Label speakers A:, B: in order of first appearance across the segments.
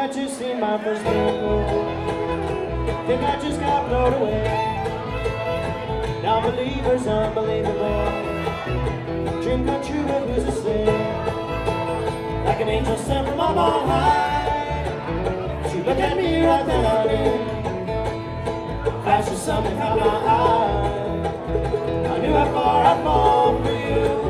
A: I just seen my first miracle. Think I just got blown away. Non-believers, unbelievable. Dream come true, but who's to say? Like an angel sent from up on high. She looked at me right then I knew. Flashed something caught my eye. I knew how far I'd fall for you.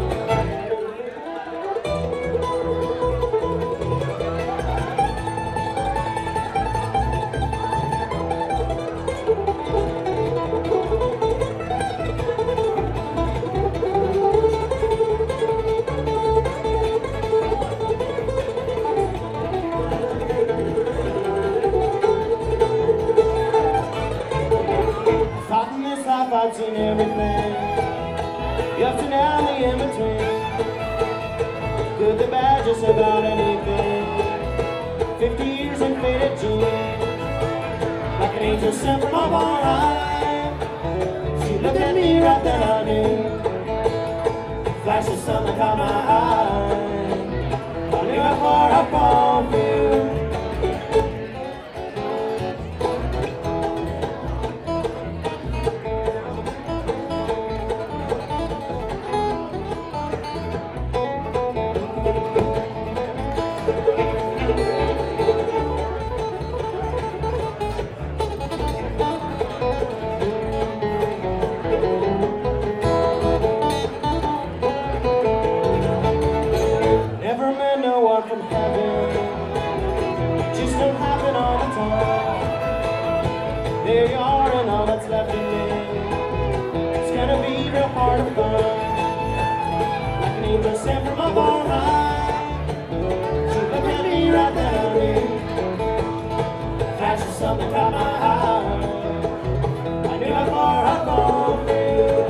A: I've seen everything, up to now the in between. Good, the bad, just about anything. 50 years in faded jeans, like an angel sent from up on high. She looked at me right then I knew. Flash of sun that caught my eye. I knew how far I'd fall for you. From heaven, just don't happen all the time. There you are, and all that's left in me. It's gonna be real hard to find. Like an angel sent from up on high. She looked at me right then I knew. Flash of something caught my eye. I knew how far I'd fall for you.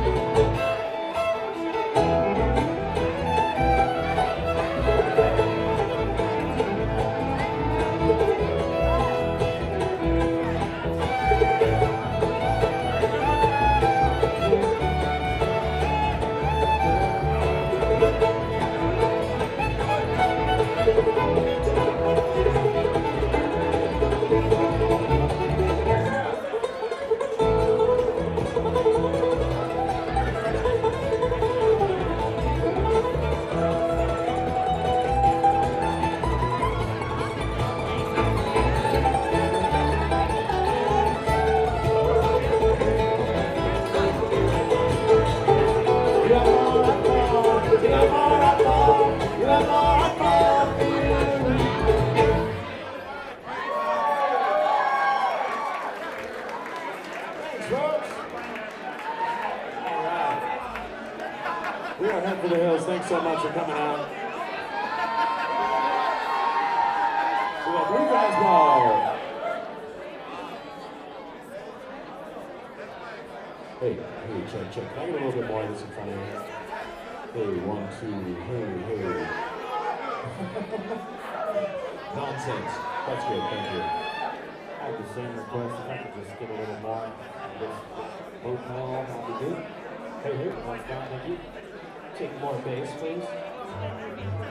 B: We are heading for the hills. Thanks so much for coming out. We got Blue Guys Ball. Hey, check. Can I get a little bit more of this in front of you? Hey, 1, 2, hey. Nonsense. That's good, thank you. I have the same request. If I could just get a little more of this vocal, that'd be good. Hey, once down, thank you. Take more bass, please.